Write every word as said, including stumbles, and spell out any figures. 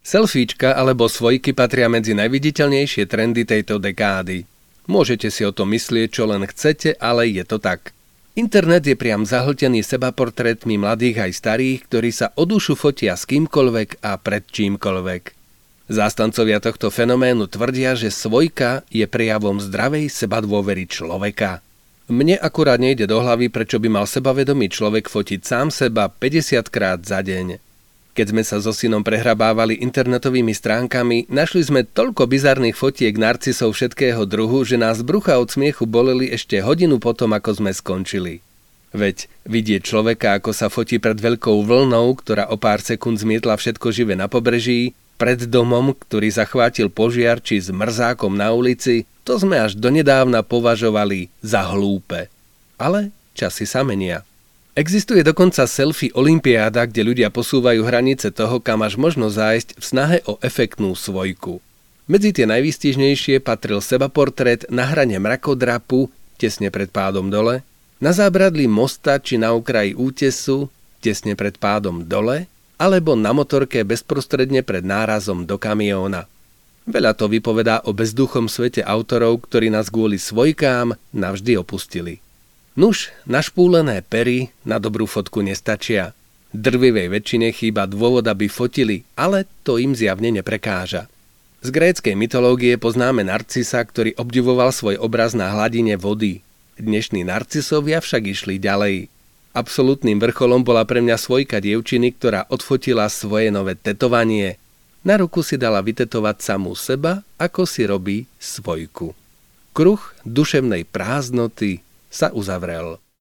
Selfiečka alebo svojky patria medzi najviditeľnejšie trendy tejto dekády. Môžete si o tom myslieť, čo len chcete, ale je to tak. Internet je priam zahltený sebaportrétmi mladých aj starých, ktorí sa o dušu fotia s kýmkoľvek a pred čímkoľvek. Zástancovia tohto fenoménu tvrdia, že svojka je prejavom zdravej sebadôvery človeka. Mne akurát nejde do hlavy, prečo by mal sebavedomý človek fotiť sám seba päťdesiatkrát za deň. Keď sme sa so synom prehrabávali internetovými stránkami, našli sme toľko bizarných fotiek narcisov všetkého druhu, že nás brucha od smiechu boleli ešte hodinu potom, ako sme skončili. Veď vidieť človeka, ako sa fotí pred veľkou vlnou, ktorá o pár sekúnd zmietla všetko živé na pobreží, pred domom, ktorý zachvátil požiar, či s mrzákom na ulici, to sme až donedávna považovali za hlúpe. Ale časy sa menia. Existuje dokonca selfie olympiáda, kde ľudia posúvajú hranice toho, kam až možno zájsť v snahe o efektnú svojku. Medzi tie najvýstižnejšie patril sebaportrét na hrane mrakodrapu, tesne pred pádom dole, na zábradlí mosta či na okraji útesu, tesne pred pádom dole, alebo na motorke bezprostredne pred nárazom do kamióna. Veľa to vypovedá o bezduchom svete autorov, ktorí nás kvôli svojkám navždy opustili. Nuž, našpúlené pery na dobrú fotku nestačia. Drvivej väčšine chýba dôvod, aby fotili, ale to im zjavne neprekáža. Z gréckej mytológie poznáme Narcisa, ktorý obdivoval svoj obraz na hladine vody. Dnešní narcisovia však išli ďalej. Absolútnym vrcholom bola pre mňa svojka dievčiny, ktorá odfotila svoje nové tetovanie. Na ruku si dala vytetovať samú seba, ako si robí svojku. Kruh duševnej prázdnoty sa uzavrel.